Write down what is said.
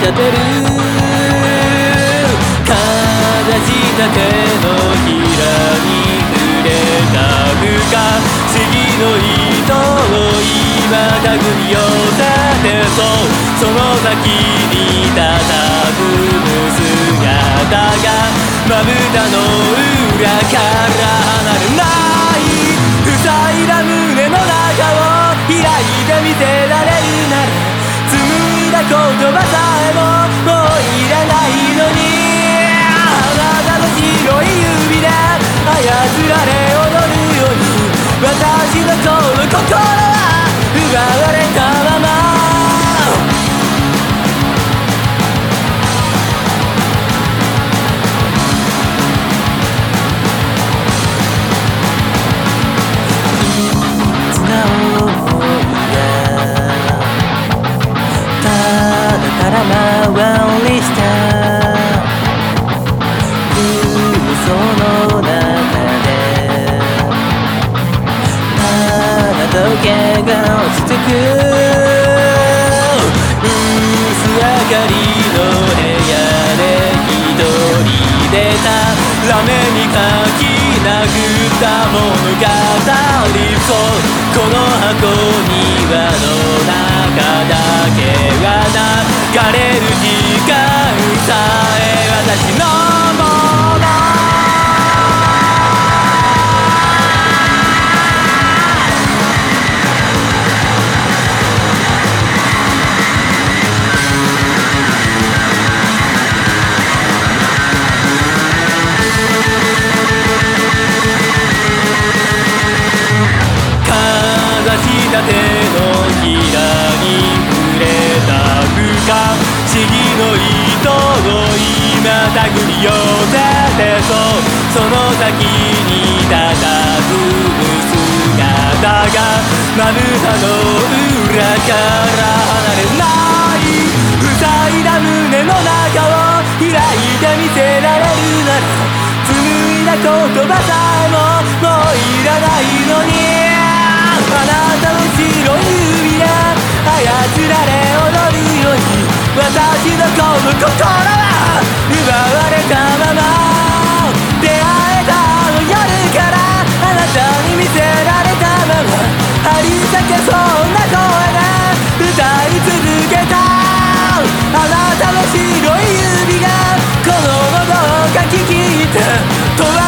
立てるかざした手のひらに触れた不可思議の糸を今手繰り寄せてその先に佇む姿がまぶたの裏から離れない塞いだ胸の中を開いてみせられるなら紡いだ言葉さえももういらないのにあなたの白い指で操られ踊るように私のこの心は奪われたまま時計が落ちてく薄明かりの部屋で一人出たラメに書き殴った物語そうこの箱庭の中だけが流れる時間さえ私のもの手のひらに触れた不可思議の糸を今手繰り寄せてその先に佇む姿がまぶたの裏から離れない塞いだ胸の中を開いてみせられるなら紡いだ言葉さえももういらないのにあなたの白い指で操られ踊るように私のこの心は奪われたまま出会えたあの夜からあなたに見せられたまま張り裂けそうな声で歌い続けたあなたの白い指がこの喉をかき切って